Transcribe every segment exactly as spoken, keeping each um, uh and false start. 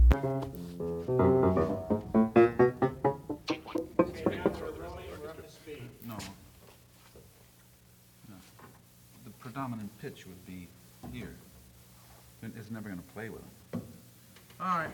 No. No. The predominant pitch would be here. It's never going to play with them. All right.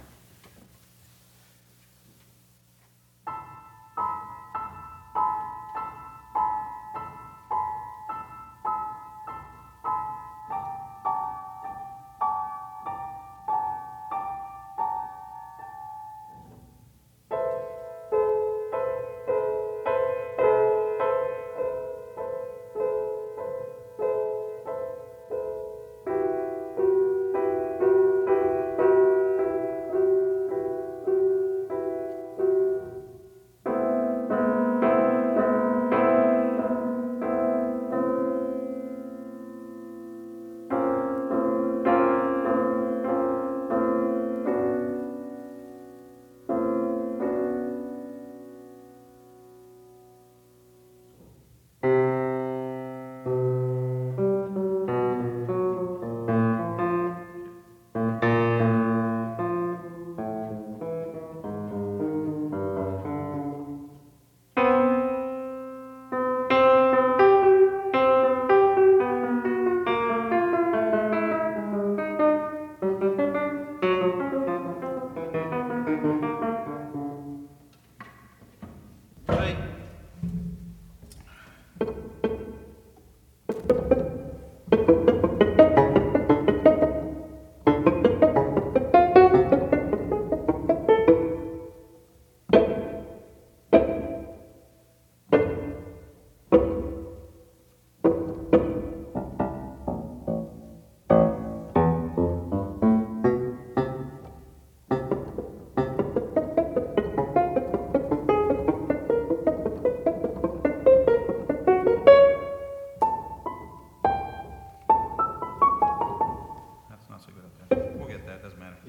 That's not so good up there. We'll get that, doesn't matter.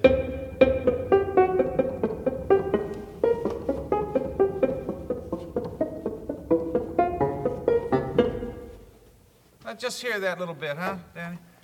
Let's just hear that little bit, huh, Danny?